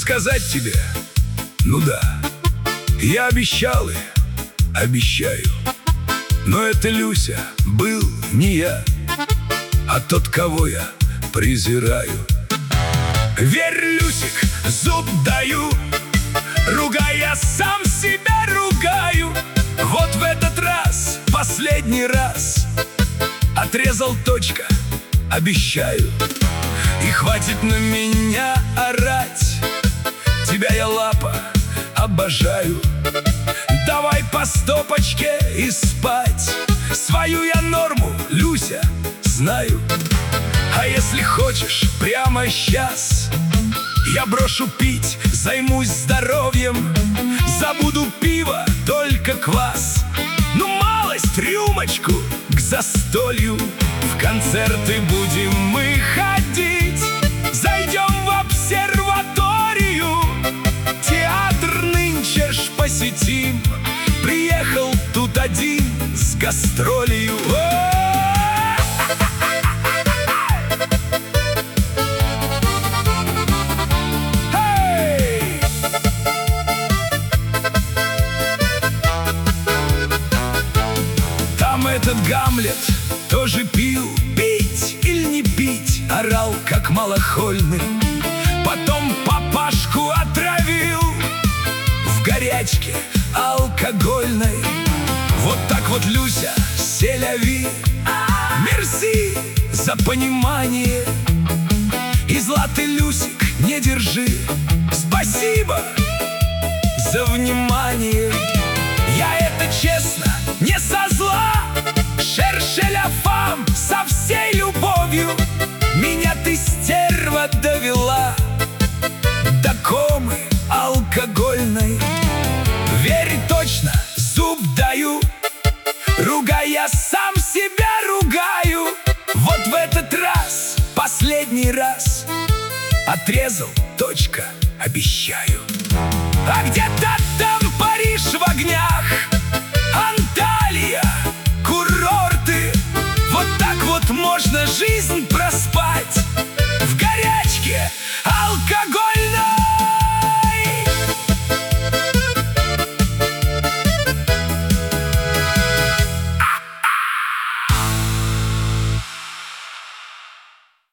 сказать тебе? Ну да, я обещал и обещаю, но это, Люся, был не я, а тот, кого я презираю. Верь, Люсик, зуб даю, ругай, я сам себя ругаю. Вот в этот раз, последний раз, отрезал, точка, обещаю. И хватит на меня орать, тебя я, лапа, обожаю. Давай по стопочке и спать. Свою я норму, Люся, знаю. А если хочешь, прямо сейчас я брошу пить, займусь здоровьем, забуду пиво, только квас. Ну, малость, рюмочку к застолью. В концерты будем мы ходить, зайдем в обсерваторию. Театр нынче ж посетим, приехал тут один с гастролью. Этот Гамлет тоже пил, пить или не пить, орал, как малохольный. Потом папашку отравил в горячке алкогольной. Вот так вот, Люся, селяви, мерси за понимание. И зла ты, Люсик, не держи, спасибо за внимание. Я это честно, не со зла, шерше ля фам, со всей любовью. Меня ты, стерва, довела до комы алкогольной. Верь, точно, зуб даю, ругай, я сам себя ругаю. Вот в этот раз, последний раз, отрезал, точка, обещаю. А где-то там Париж в огнях, Анталия, курорты. Вот так вот можно жизнь проспать в горячке алкоголь.